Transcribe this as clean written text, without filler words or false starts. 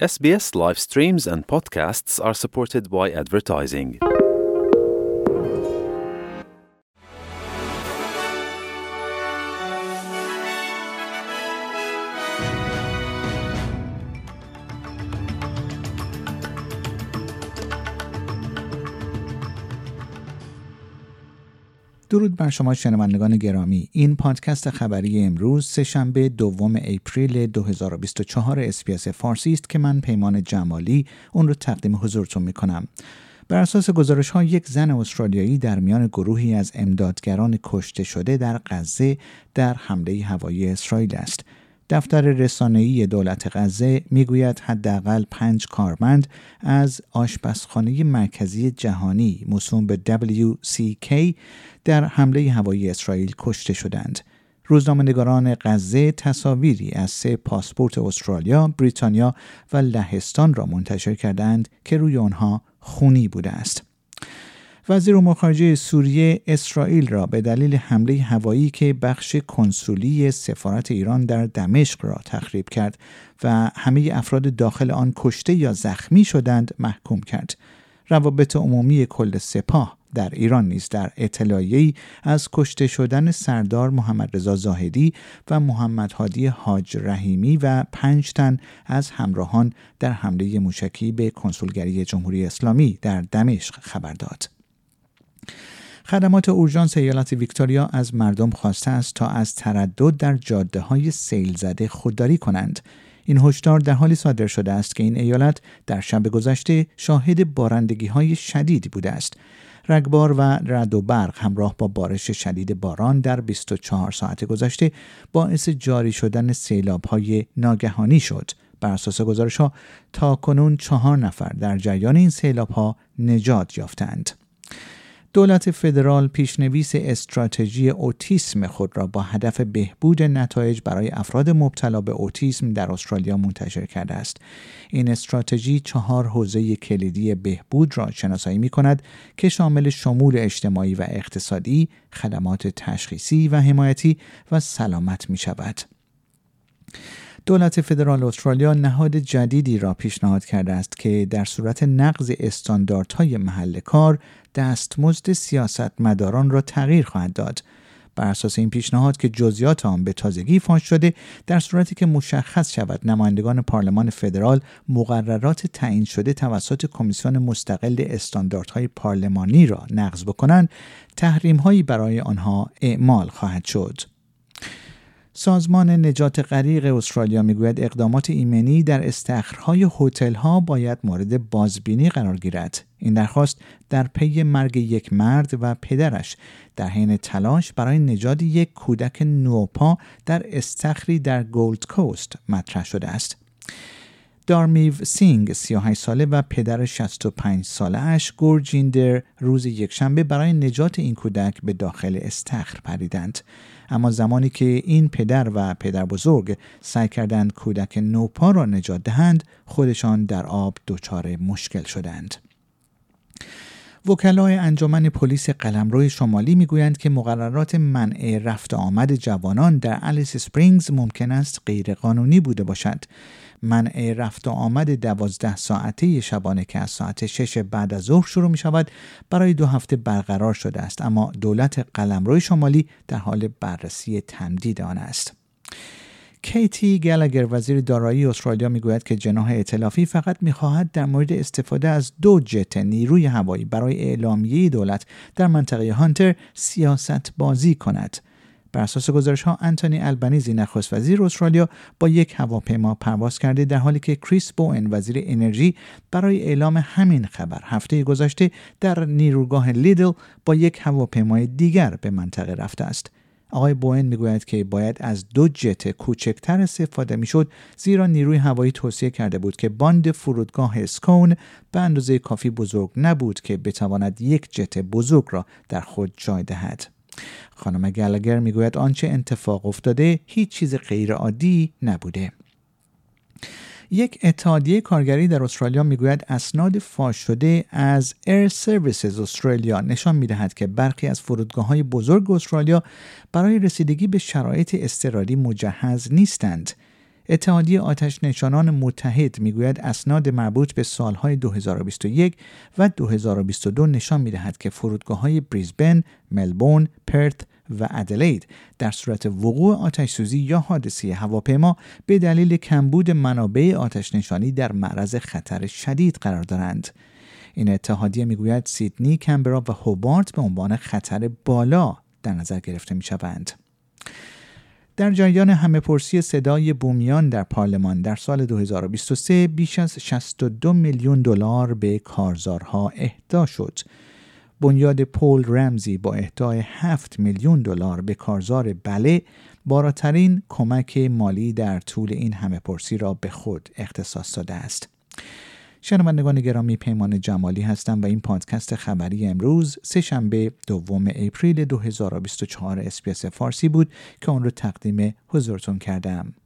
SBS live streams and podcasts are supported by advertising. درود بر شما شنوندگان گرامی. این پادکست خبری امروز سه‌شنبه دوم اپریل 2024 SBS فارسی است که من پیمان جمالی اون رو تقدیم حضورتون میکنم. بر اساس گزارش‌ها یک زن استرالیایی در میان گروهی از امدادگران کشته شده در غزه در حمله هوایی اسرائیل است. دفتر رسانه‌ای دولت غزه میگوید حداقل 5 کارمند از آشپزخانه مرکزی جهانی موسوم به WCK در حمله هوایی اسرائیل کشته شدند. روزنامه‌نگاران غزه تصاویری از 3 پاسپورت استرالیا، بریتانیا و لهستان را منتشر کردند که روی آنها خونی بوده است. وزیر امور خارجه سوریه اسرائیل را به دلیل حمله هوایی که بخش کنسولی سفارت ایران در دمشق را تخریب کرد و همه افراد داخل آن کشته یا زخمی شدند محکوم کرد. روابط عمومی کل سپاه در ایران نیز در اطلاعیه‌ای از کشته شدن سردار محمد رضا زاهدی و محمد هادی حاج رحیمی و 5 تن از همراهان در حمله موشکی به کنسولگری جمهوری اسلامی در دمشق خبر داد. خدمات اورژانس ایالت ویکتوریا از مردم خواسته است تا از تردد در جاده‌های سیل زده خودداری کنند. این هشدار در حالی صادر شده است که این ایالت در شب گذشته شاهد بارندگی‌های شدیدی بوده است. رگبار و رعد و برق همراه با بارش شدید باران در 24 ساعت گذشته باعث جاری شدن سیلاب‌های ناگهانی شد. بر اساس گزارش‌ها تاکنون 4 نفر در جریان این سیلاب‌ها نجات یافتند. دولت فدرال پیشنویس استراتژی اوتیسم خود را با هدف بهبود نتایج برای افراد مبتلا به اوتیسم در استرالیا منتشر کرده است. این استراتژی 4 حوزه کلیدی بهبود را شناسایی می‌کند که شامل شمول اجتماعی و اقتصادی، خدمات تشخیصی و حمایتی و سلامت می‌شود. دولت فدرال استرالیا نهاد جدیدی را پیشنهاد کرده است که در صورت نقض استانداردهای محل کار دستمزد سیاستمداران را تغییر خواهد داد. بر اساس این پیشنهاد که جزئیات آن به تازگی فاش شده، در صورتی که مشخص شود نمایندگان پارلمان فدرال مقررات تعیین شده توسط کمیسیون مستقل استانداردهای پارلمانی را نقض بکنند، تحریم‌هایی برای آنها اعمال خواهد شد. سازمان نجات غریق استرالیا میگوید اقدامات ایمنی در استخرهای هتل‌ها باید مورد بازبینی قرار گیرد. این درخواست در پی مرگ یک مرد و پدرش در حین تلاش برای نجات یک کودک نوپا در استخری در گولد کوست مطرح شده است. دارمیو سینگ 38 ساله و پدر 65 ساله اش گورجیندر روز یکشنبه برای نجات این کودک به داخل استخر پریدند. اما زمانی که این پدر و پدر بزرگ سعی کردند کودک نوپا را نجات دهند، خودشان در آب دچار مشکل شدند. وکلای انجمن پلیس قلمرو شمالی میگویند که مقررات منع رفت آمد جوانان در الیس اسپرینگز ممکن است غیرقانونی بوده باشد. منع رفت آمد 12 ساعته شبانه که از ساعت 6 بعد از ظهر شروع می شود برای 2 هفته برقرار شده است، اما دولت قلمرو شمالی در حال بررسی تمدید آن است. کیتی گلگر وزیر دارایی استرالیا میگوید که جناح ائتلافی فقط می‌خواهد در مورد استفاده از 2 جت نیروی هوایی برای اعلامیه دولت در منطقه هانتر سیاست بازی کند. بر اساس گزارش‌ها آنتونی البنیزی نخست وزیر استرالیا با یک هواپیما پرواز کرده، در حالی که کریس بوئن وزیر انرژی برای اعلام همین خبر هفته گذشته در نیروگاه لیدل با یک هواپیمای دیگر به منطقه رفته است. آقای بوئن میگوید که باید از 2 جت کوچکتر استفاده میشد، زیرا نیروی هوایی توصیه کرده بود که باند فرودگاه اسکون به اندازه کافی بزرگ نبود که بتواند یک جت بزرگ را در خود جای دهد. خانم گلگر میگوید آنچه اتفاق افتاده هیچ چیز غیر عادی نبوده. یک اتحادیه کارگری در استرالیا میگوید اسناد فاش شده از ایر سرویسز استرالیا نشان میدهد که برخی از فرودگاه‌های بزرگ استرالیا برای رسیدگی به شرایط اضطراری مجهز نیستند. اتحادیه آتش نشانان متحد میگوید اسناد مربوط به سالهای 2021 و 2022 نشان میدهد که فرودگاه‌های بریزبن، ملبورن، پرت و ادلید در صورت وقوع آتش‌سوزی یا حادثه هواپیما به دلیل کمبود منابع آتش نشانی در معرض خطر شدید قرار دارند. این اتحادیه میگوید سیدنی، کمبرا و هوبارت به عنوان خطر بالا در نظر گرفته میشوند. در جریان همه‌پرسی صدای بومیان در پارلمان در سال 2023 بیش از 62 میلیون دلار به کارزارها اهدا شد. بنیاد پول رمزی با اهدای 7 میلیون دلار به کارزار بله بالاترین کمک مالی در طول این همه‌پرسی را به خود اختصاص داده است. شنوندگان گرامی، پیمان جمالی هستم و این پادکست خبری امروز سه‌شنبه دوم اپریل 2024 اس‌بی‌اس فارسی بود که آن را تقدیم حضورتون کردم.